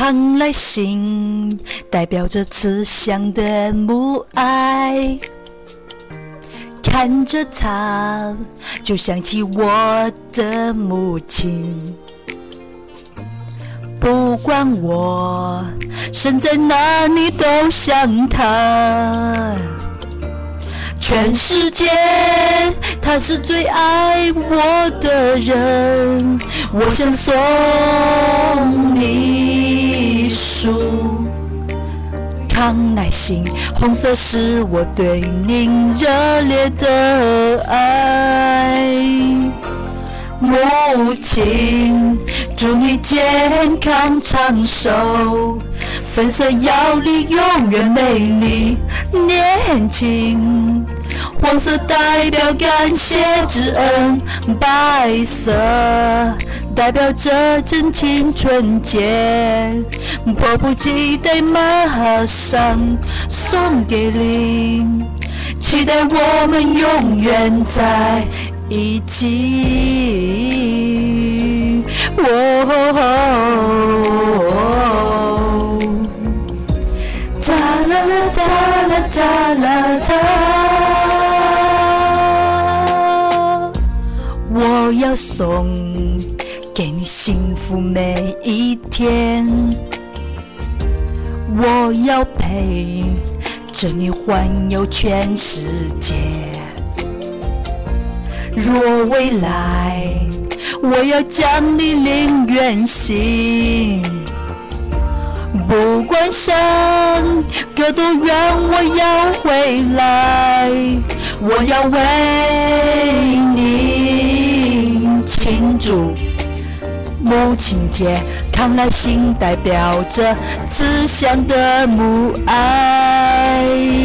康乃馨代表着慈祥的母爱，看着它就想起我的母亲。不管我身在哪里都想她，全世界他是最爱我的人，我想送你一束康乃馨，红色是我对您热烈的爱。母亲，祝你健康长寿，粉色要你永远美丽年轻，黄色代表感谢之恩，白色代表着真情纯洁，迫不及待马上送给你，期待我们永远在一起。哒啦啦哒啦哒啦哒，我要送给你幸福每一天，我要陪着你环游全世界。若未来我要将你领远行，不管相隔多远我要回来，我要为您庆祝母亲节。康乃馨代表着慈祥的母爱，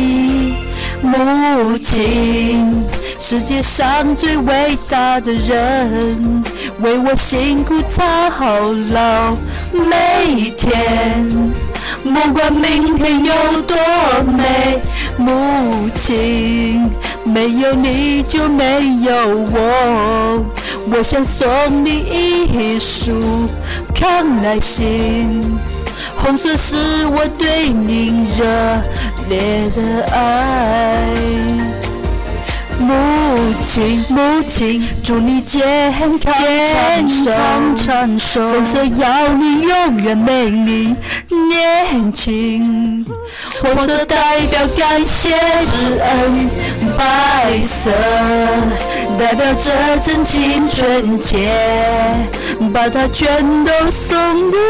母亲世界上最伟大的人，为我辛苦操劳每一天，不管明天有多美，母亲没有你就没有我，我想送你一束康乃馨，红色是我对您热烈的爱。母亲，母亲，祝你健康长寿，粉色要你永远美丽年轻，黄色代表感谢之恩，白色代表着真情纯洁，把它全都送给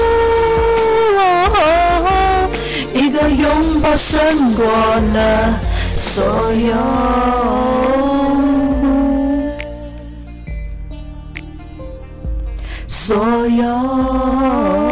我，一个拥抱胜过了所有。所有。